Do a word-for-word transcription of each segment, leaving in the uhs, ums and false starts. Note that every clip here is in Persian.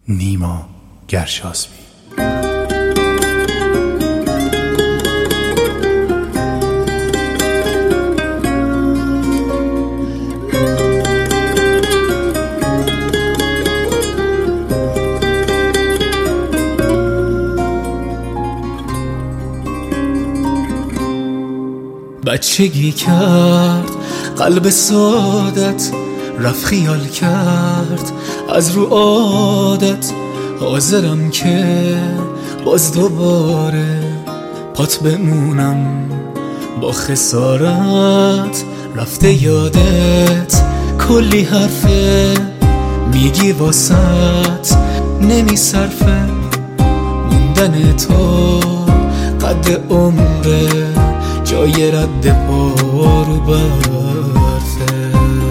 نیما گرشاسبی. بچگی کرد قلب سادت، رفت خیال کرد از رو عادت. حاضرم که باز دوباره پات بمونم با خسارت. رفته یادت کلی حرفه میگی واسط نمی صرفه. موندن تو قد عمره، جای رد پا رو برفه.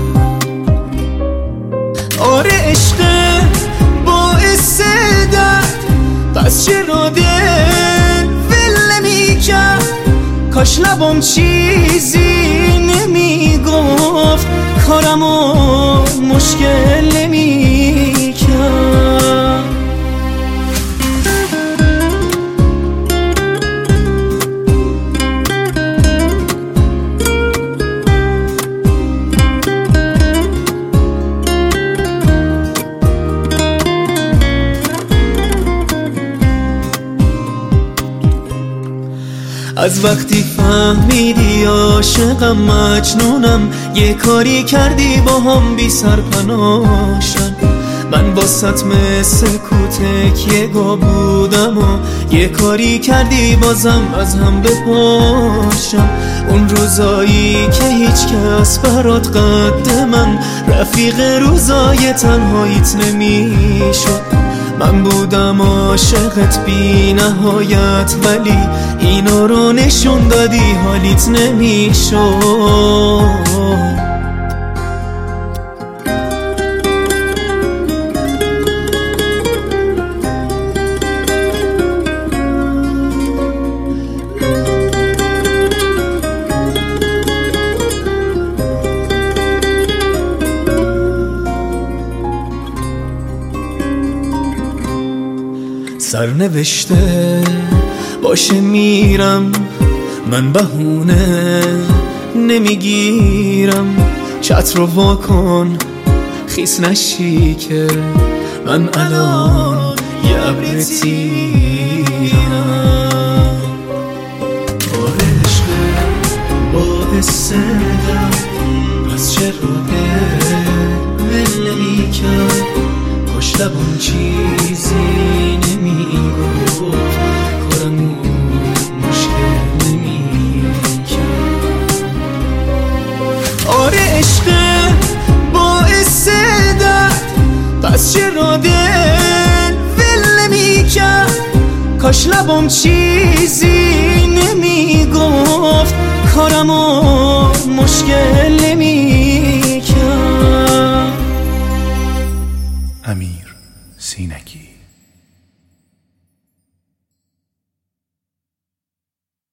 آره عشق باعث درد، پس چرا دل ول نمی‌کرد؟ کاش لبم چیزی نمیگفت، کارمو مشکل نمی‌کرد. از وقتی فهمیدی عاشقم مجنونم، یه کاری کردی با هم بی سرپناشم. من واسط مثل کوتک گا بودم و یه کاری کردی بازم از هم بپاشم. اون روزایی که هیچ کس برات قد من، رفیق روزای تنهاییت نمیشد. من بودم عاشقت بی نهایت، ولی اینا رو نشون دادی حالیت نمیشد. سرنوشته باشه میرم، من بهونه نمیگیرم. چت رو واکن خیس نشی که من الان یه ابر تیرم. آره عشق باعث درد، پس چرا دل ول نمی‌کرد؟ کاش لبم چیزی نمیگفت، کارمو مشکل نمی‌کرد. آره عشق باعث درد، پس چرا دل ول نمی‌کرد؟ کاش لبم چیزی نمیگفت، کارمو مشکل نمی‌کرد.